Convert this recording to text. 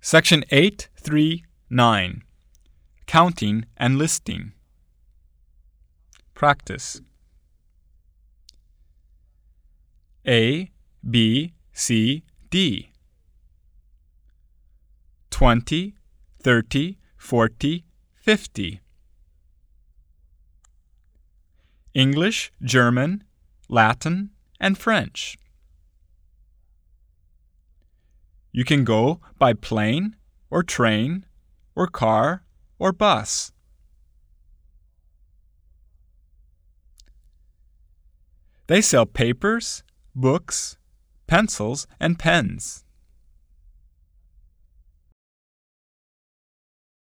Section 839. Counting and listing. Practice. A, B, C, D. 20, 30, 40, 50. English, German, Latin, and French. You can go by plane or train or car or bus. They sell papers, books, pencils, and pens.